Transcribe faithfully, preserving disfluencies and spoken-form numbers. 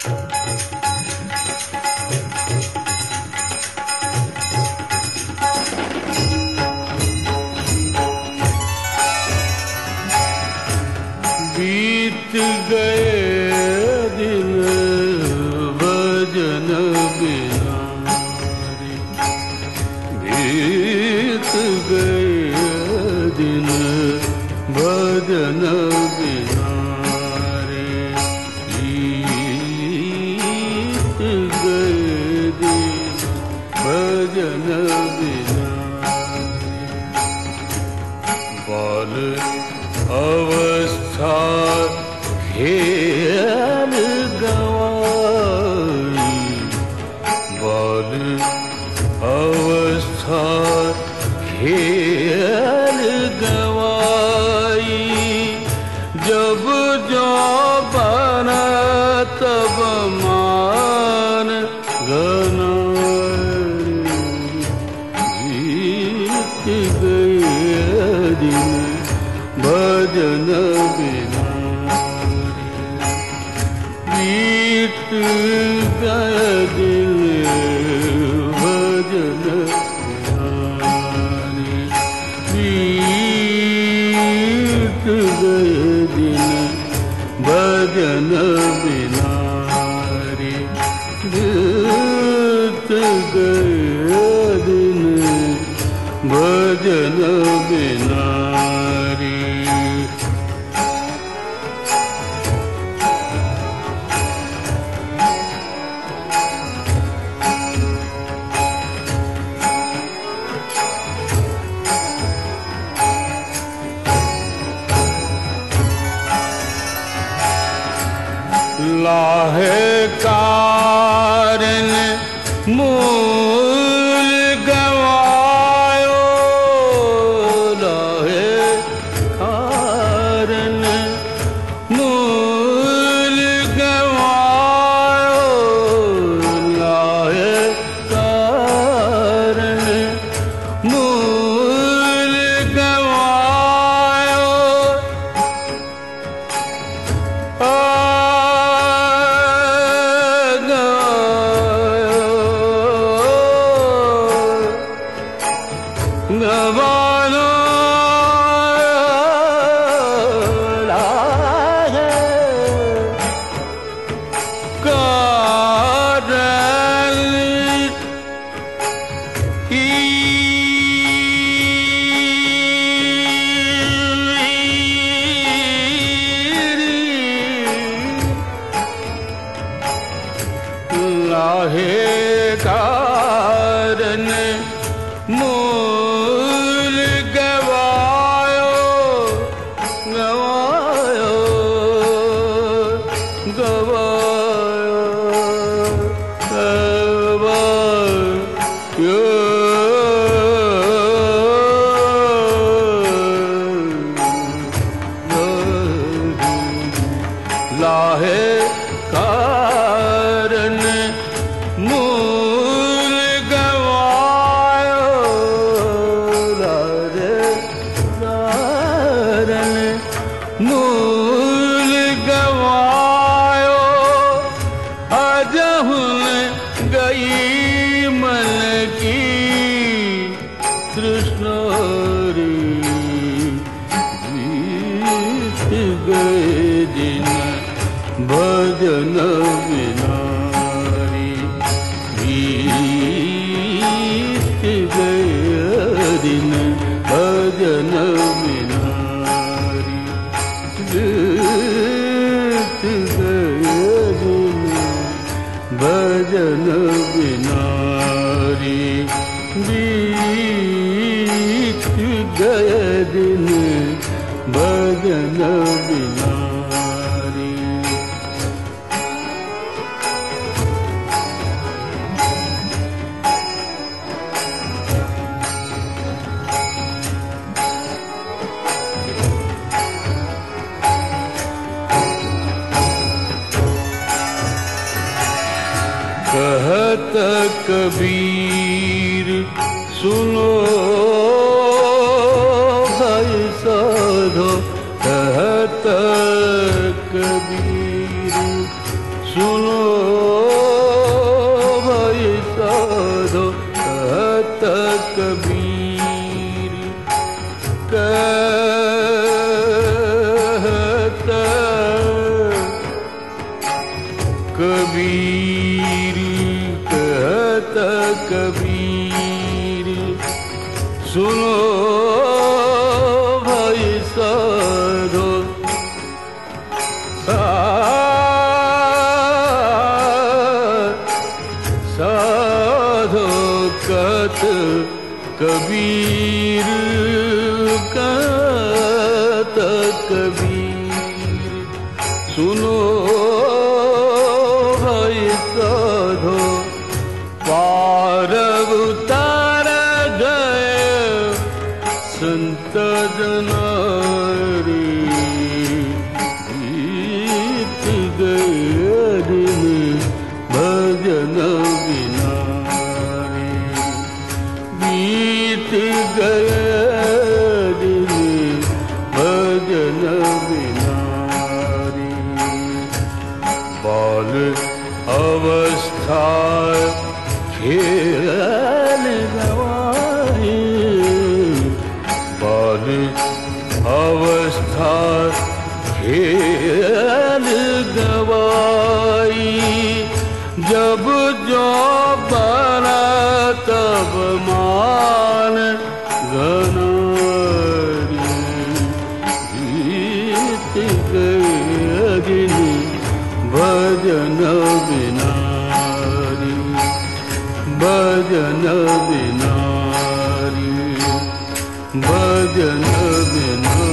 बीत गए दिन भजन बिना रे, बीत गए दिन भजन बिना रे, बीत गए दिन भजन बिना बाल अवस्था खेल गवाई, बाल अवस्था खेल गवाई, जब जो बना तब मान गनाई, बीत गए दिन भजन बिना बीत गए दिन भजन बीत गए दिन भजन बिना रे, बीत गए दिन भजन बिना रे। लाहे कारण मूल गवायो, लाहे कारण मूल गवायो, लाहे कारण मूल गवायो, गवानो लागे कारण लाहे कारण मूल गवायो, गवायो, गवायो, गवायो, लाहे कारण मूल गवायो, लाहे कारण मूल गवायो, अजहुन गई मन की तृष्णा रे, बीत गए दिन भजन बिना रे, बीत गए दिन भजन बिना रे, बीत गए दिन भजन बिना रे, बीत गए दिन भजन बिना रे। कहत कबीर सुनो भाई साधो, कहत कबीर सुनो कहता कबीर, कहता कबीर, सुनो भाई साधो, साधो कहत कबीर, कहत कबीर, सुनो भाई साधो, पार उतार गए संत जनारी, बीत गए दिन भजन बिना रे, बीत गए दिन भजन बिना रे। बाल अवस्था खेल गवाई, बाल अवस्था खेल गवाई, जब जो बना तब मान घनारी, बीत गए दिन भजन बिना रे, भजन बिना रे, भजन बिना